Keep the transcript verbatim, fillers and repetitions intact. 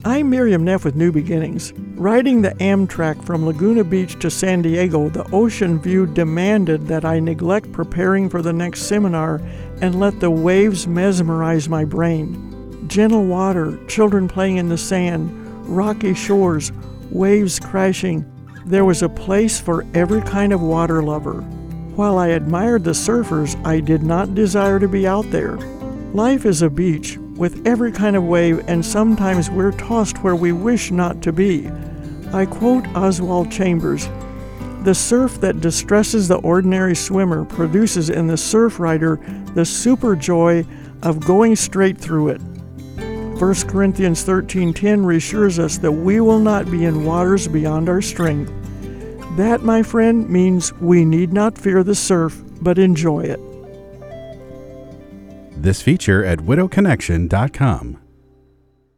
I'm Miriam Neff with New Beginnings. Riding the Amtrak from Laguna Beach to San Diego, the ocean view demanded that I neglect preparing for the next seminar and let the waves mesmerize my brain. Gentle water, children playing in the sand, rocky shores, waves crashing. There was a place for every kind of water lover. While I admired the surfers, I did not desire to be out there. Life is a beach with every kind of wave, and sometimes we're tossed where we wish not to be. I quote Oswald Chambers, "The surf that distresses the ordinary swimmer produces in the surf rider the super joy of going straight through it." First Corinthians thirteen ten reassures us that we will not be in waters beyond our strength. That, my friend, means we need not fear the surf, but enjoy it. This feature at widow connection dot com.